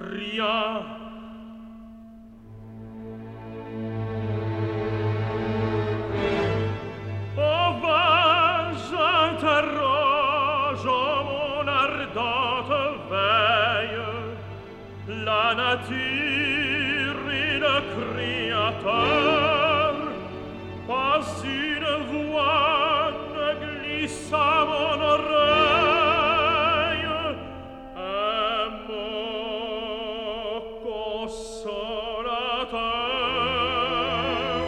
Rien. Oh, vain, j'interroge mon ardente veille, la nature et le créateur, pas une voix ne glisse à mon oreille, un mot consolateur.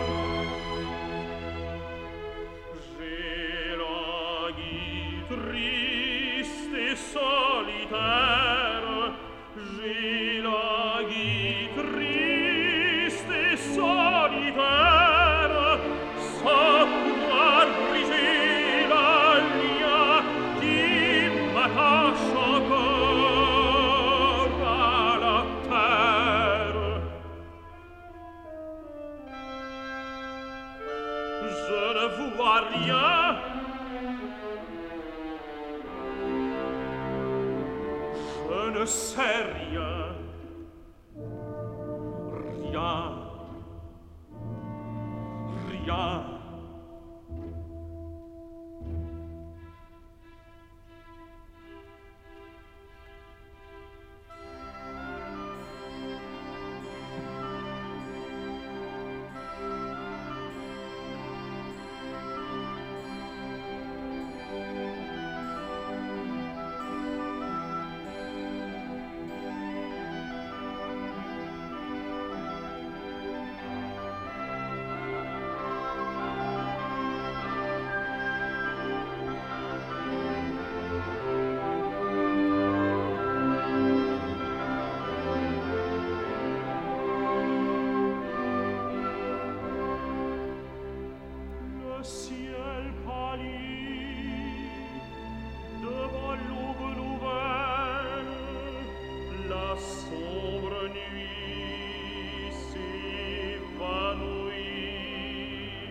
J'ai langui triste et solitaire, j'ai langui triste et solitaire, sans pouvoir briser la lien qui m'attache encore à la terre. Je ne vois rien. Je ne sais rien. Rien. Rien. Le ciel pâlit devant l'aube nouvelle, la sombre nuit s'évanouit.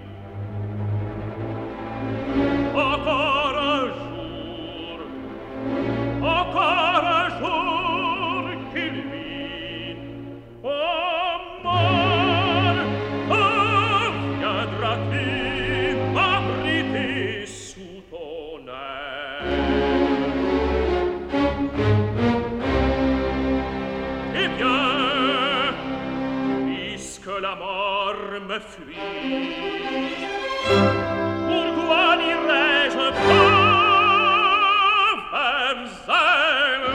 Encore un jour qu'illumine. Oh, mort, quand viendras-tu m'abriter sous ton aile? Eh bien, puisque la mort me fuit, pourquoi n'irais-je pas vers elle?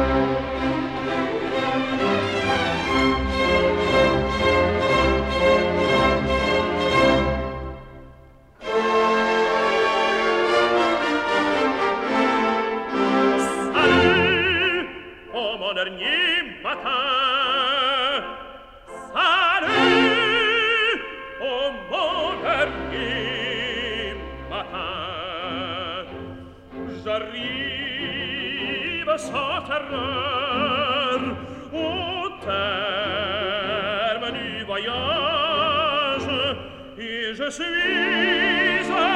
Salut, oh mon dernier matin. Salut, oh mon dernier matin. J'arrive sans terreur au terme du voyage, et je suis